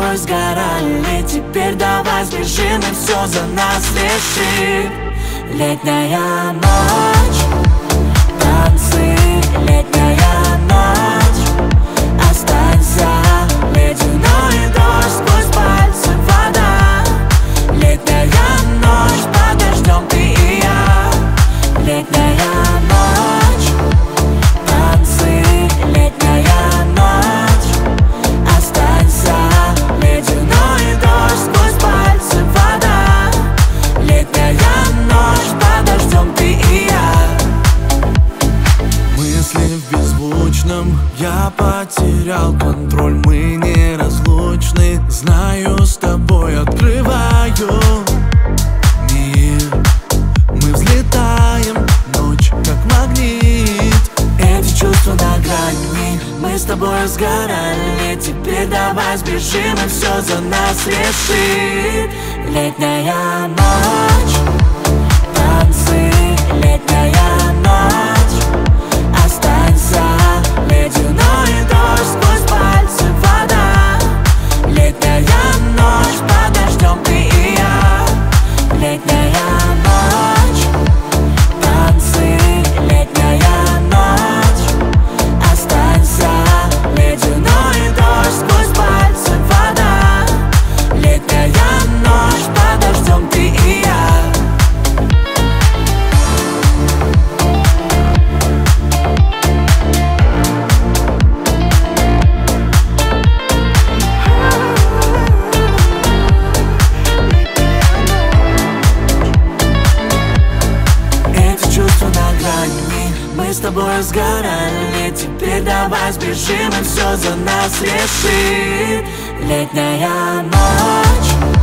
тобой сгорали, теперь давай сбежим и все за нас решит. Летняя ночь, танцы, летняя ночь. Останься, ледяной дождь, сквозь пальцы вода. Летняя ночь, подождем ты и я. Летняя ночь, танцы, летняя ночь. Останься, ледяной дождь, сквозь пальцы вода. Летняя ночь, подождем ты и я. Мысли в беззвучном, я потерял контроль. Мы неразлучны, знаю, с тобой открываю мир. Мы взлетаем, ночь как магнит. Эти чувства на грани, мы с тобой сгорали, теперь давай сбежим и все за нас решит. Летняя ночь, танцы, летняя ночь. Останься, ледяной дождь, сквозь пальцы вода. Летняя ночь, подождем ты и я. Летняя ночь, танцы, летняя ночь. Останься, ледяной дождь, сквозь пальцы вода. Летняя ночь, подождем ты и я. Мы с тобой сгорали, теперь давай сбежим и все за нас решит. Летняя ночь.